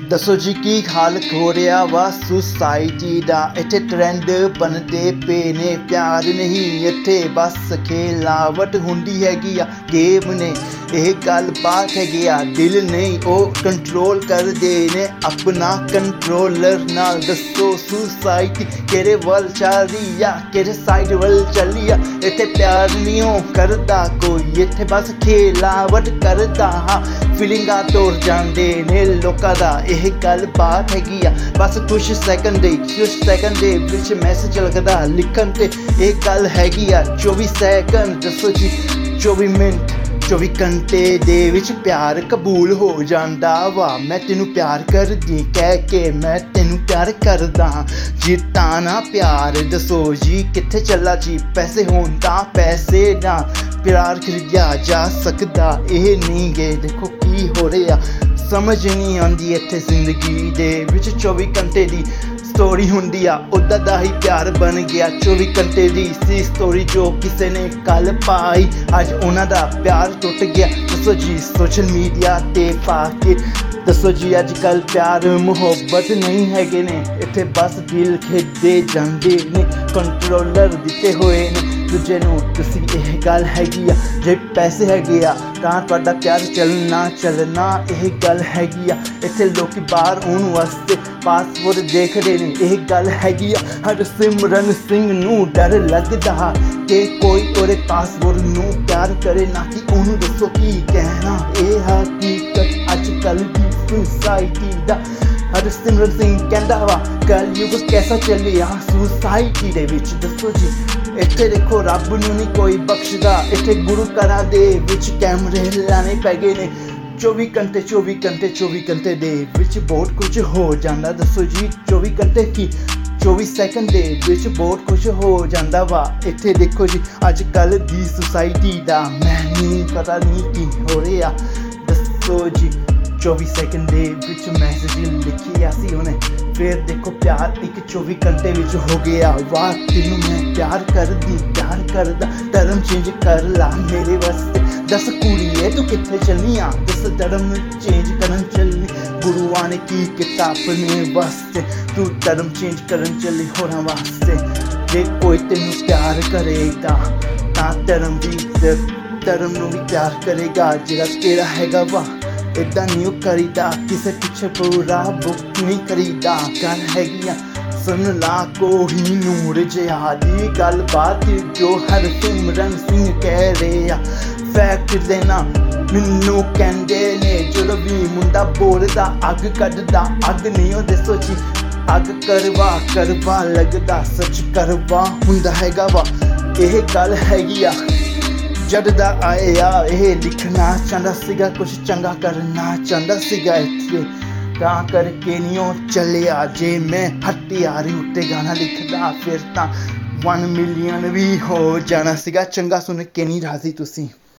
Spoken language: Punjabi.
ਦੱਸੋ ਜੀ ਕੀ ਹਾਲ ਹੋ ਰਿਹਾ ਵਾ ਸੁਸਾਇਟੀ ਦਾ। ਇੱਥੇ ਟ੍ਰੈਂਡ ਬਣਦੇ ਪਏ ਨੇ, ਪਿਆਰ ਨਹੀਂ ਇੱਥੇ ਬਸ ਖਿਲਾਵਟ ਹੁੰਦੀ ਹੈਗੀ ਆ। ਗੇਮ ਨੇ ਇਹ ਗੱਲ ਬਾਤ ਹੈਗੀ ਆ, ਦਿਲ ਨਹੀਂ ਉਹ ਕੰਟਰੋਲ ਕਰਦੇ ਨੇ ਆਪਣਾ ਕੰਟਰੋਲਰ ਨਾਲ। ਦੱਸੋ ਸੁਸਾਇਟੀ ਕਿਹੜੇ ਵੱਲ ਚੱਲ ਰਹੀ ਆ, ਕਿਹੜੇ ਸਾਈਡ ਵੱਲ ਚੱਲੀ ਆ। ਇੱਥੇ ਪਿਆਰ ਨਹੀਂ ਉਹ ਕਰਦਾ ਕੋਈ, ਇੱਥੇ ਬਸ ਖਿਲਾਵਟ ਕਰਦਾ ਹਾਂ। ਫੀਲਿੰਗਾਂ ਤੋੜ ਜਾਂਦੇ ਨੇ ਲੋਕਾਂ ਦਾ, ਇਹ ਗੱਲ ਬਾਤ ਹੈਗੀ ਆ। ਬਸ ਕੁਛ ਸੈਕਿੰਡ ਦੇ ਵਿੱਚ ਮੈਸੇਜ ਲੱਗਦਾ ਲਿਖਣ ਤੇ, ਇਹ ਗੱਲ ਹੈਗੀ ਆ। 24 ਸੈਕਿੰਡ ਦੱਸੋ ਜੀ 24 ਮਿੰਟ 24 ਘੰਟੇ ਦੇ ਵਿੱਚ ਪਿਆਰ ਕਬੂਲ ਹੋ ਜਾਂਦਾ ਵਾ। ਮੈਂ ਤੈਨੂੰ ਪਿਆਰ ਕਰਦੀ ਕਹਿ ਕੇ ਮੈਂ ਤੈਨੂੰ ਪਿਆਰ ਕਰਦਾ ਜਿੱਤਾ ਨਾ ਪਿਆਰ। ਦੱਸੋ ਜੀ ਕਿੱਥੇ ਚੱਲਾ ਜੀ, ਪੈਸੇ ਹੋਣ ਤਾਂ ਪੈਸੇ ਨਾ ਪਿਆਰ ਖਰੀਦਿਆ ਜਾ ਸਕਦਾ। ਇਹ ਨਹੀਂ ਗੇ ਦੇਖੋ ਕੀ ਹੋ ਰਿਹਾ, ਸਮਝ ਨਹੀਂ ਆਉਂਦੀ ਇੱਥੇ ਜ਼ਿੰਦਗੀ ਦੇ ਵਿੱਚ। 24 ਘੰਟੇ ਦੀ ਸਟੋਰੀ ਹੁੰਦੀ ਆ, ਉੱਦਾਂ ਦਾ ਹੀ ਪਿਆਰ ਬਣ ਗਿਆ। 24 ਘੰਟੇ ਦੀ ਸੀ ਸਟੋਰੀ ਜੋ ਕਿਸੇ ਨੇ ਕੱਲ ਪਾਈ, ਅੱਜ ਉਹਨਾਂ ਦਾ ਪਿਆਰ ਟੁੱਟ ਗਿਆ। ਦੱਸੋ ਜੀ ਸੋਸ਼ਲ ਮੀਡੀਆ ਤੇ ਪਾ ਕੇ। ਦੱਸੋ ਜੀ ਅੱਜ ਕੱਲ੍ਹ ਪਿਆਰ ਮੁਹੱਬਤ ਨਹੀਂ ਹੈਗੇ ਨੇ, ਇੱਥੇ ਬਸ ਦਿਲ ਖੇਡੇ ਜਾਂਦੇ ਨੇ, ਕੰਟਰੋਲਰ ਦਿੱਤੇ ਹੋਏ ਨੇ ਦੂਜੇ ਨੂੰ। ਤੁਸੀਂ ਇਹ ਗੱਲ ਹੈਗੀ ਆ, ਜੇ ਪੈਸੇ ਹੈਗੇ ਆ ਤਾਂ ਤੁਹਾਡਾ ਪਿਆਰ ਚੱਲਣਾ ਇਹ ਗੱਲ ਹੈਗੀ ਆ। ਇੱਥੇ ਲੋਕੀ ਬਾਹਰ ਆਉਣ ਵਾਸਤੇ ਪਾਸਪੋਰਟ ਦੇਖਦੇ ਨੇ, ਇਹ ਗੱਲ ਹੈਗੀ ਆ। ਹਰਸਿਮਰਨ ਸਿੰਘ ਨੂੰ ਡਰ ਲੱਗਦਾ ਕਿ ਕੋਈ ਉਹਦੇ ਪਾਸਪੋਰਟ ਨੂੰ ਪਿਆਰ ਕਰੇ ਨਾ ਕਿ ਉਹਨੂੰ। ਦੱਸੋ ਕੀ ਕਹਿਣਾ, ਇਹ ਹਕੀਕਤ ਅੱਜ ਕੱਲ੍ਹ ਦੀ ਸੁਸਾਇਟੀ ਦਾ। ਹਰਸਿਮਰਨ ਸਿੰਘ ਕਹਿੰਦਾ ਵਾ ਕਲਯੁਗ ਕੈਸਾ ਚੱਲਿਆ ਸੁਸਾਇਟੀ ਦੇ ਵਿੱਚ। ਦੱਸੋ ਜੀ ਇੱਥੇ ਦੇਖੋ ਰੱਬ ਨੂੰ ਨਹੀਂ ਕੋਈ ਬਖਸ਼ਦਾ, ਇੱਥੇ ਗੁਰੂ ਘਰਾਂ ਦੇ ਵਿੱਚ ਕੈਮਰੇ ਲਾਣੇ ਪੈ ਗਏ ਨੇ। 24 ਘੰਟੇ ਦੇ ਵਿੱਚ ਬਹੁਤ ਕੁਝ ਹੋ ਜਾਂਦਾ। ਦੱਸੋ ਜੀ 24 ਘੰਟੇ ਕੀ 24 ਸੈਕਿੰਡ ਦੇ ਵਿੱਚ ਬਹੁਤ ਕੁਝ ਹੋ ਜਾਂਦਾ ਵਾ। ਇੱਥੇ ਦੇਖੋ ਜੀ ਅੱਜ ਕੱਲ੍ਹ ਦੀ ਸੁਸਾਇਟੀ ਦਾ ਮੈਂ ਨਹੀਂ ਪਤਾ ਨਹੀਂ ਕੀ ਹੋ ਰਿਹਾ। ਦੱਸੋ ਜੀ 24 ਸੈਕਿੰਡ ਦੇ ਵਿੱਚ ਮੈਸੇਜ ਲਿਖਿਆ ਸੀ ਉਹਨੇ, ਫਿਰ ਦੇਖੋ ਪਿਆਰ ਇੱਕ 24 ਘੰਟੇ ਵਿੱਚ ਹੋ ਗਿਆ। ਵਾਹ ਤੈਨੂੰ ਮੈਂ ਪਿਆਰ ਕਰਦਾ, ਧਰਮ ਚੇਂਜ ਕਰ ਲਾ ਮੇਰੇ ਵਾਸਤੇ। ਦੱਸ ਕੁੜੀਏ ਤੂੰ ਕਿੱਥੇ ਚੱਲੀ ਆ, ਦੱਸ ਧਰਮ ਚੇਂਜ ਕਰਨ ਚੱਲੀ। ਗੁਰੂਆਂ ਨੇ ਕੀ ਕੀਤਾ ਆਪਣੇ ਵਾਸਤੇ, ਤੂੰ ਧਰਮ ਚੇਂਜ ਕਰਨ ਚੱਲੀ ਹੋਰਾਂ ਵਾਸਤੇ। ਜੇ ਕੋਈ ਤੈਨੂੰ ਪਿਆਰ ਕਰੇਗਾ ਤਾਂ ਧਰਮ ਨੂੰ ਵੀ ਪਿਆਰ ਕਰੇਗਾ ਜਿਹੜਾ ਤੇਰਾ ਹੈਗਾ ਵਾ। ਇੱਦਾਂ ਨਹੀਂ ਕਰੀਦਾ, ਕਿਸੇ ਪਿੱਛੇ ਪੂਰਾ ਬੁੱਕ ਨਹੀਂ ਕਰੀਦਾ। ਗੱਲ ਹੈਗੀ ਆ ਸੁਣ ਲਾ ਕੋਈ ਨੂਰ ਜਿਹਾ ਦੀ ਗੱਲਬਾਤ ਜੋ ਹਰਸਿਮਰਨ ਸਿੰਘ ਕਹਿ ਰਹੇ ਆ। ਫੈਕਟ ਦੇਣਾ ਮੈਨੂੰ ਕਹਿੰਦੇ ਨੇ, ਜਦੋਂ ਵੀ ਮੁੰਡਾ ਬੋਲਦਾ ਅੱਗ ਕੱਢਦਾ, ਅੱਗ ਨਹੀਂ ਉਹ ਦੱਸੋ ਜੀ ਅੱਗ ਕਰਵਾ ਲੱਗਦਾ, ਸੱਚ ਕਰਵਾ ਹੁੰਦਾ ਹੈਗਾ ਵਾ। ਇਹ ਗੱਲ ਹੈਗੀ ਆ ਜਦ ਦਾ ਆਇਆ ਇਹ ਲਿਖਣਾ ਚਾਹੁੰਦਾ ਸੀਗਾ, ਕੁਛ ਚੰਗਾ ਕਰਨਾ ਚਾਹੁੰਦਾ ਸੀਗਾ ਇੱਥੇ, ਤਾਂ ਕਰਕੇ ਨਹੀਂ ਉਹ ਚੱਲਿਆ। ਜੇ ਮੈਂ ਹੱਟਿਆਰੀ ਉੱਤੇ ਗਾਣਾ ਲਿਖਦਾ ਫਿਰ ਤਾਂ 1 ਮਿਲੀਅਨ ਵੀ ਹੋ ਜਾਣਾ ਸੀਗਾ। ਚੰਗਾ ਸੁਣ ਕੇ ਨਹੀਂ ਰਾਜ਼ੀ ਤੁਸੀਂ।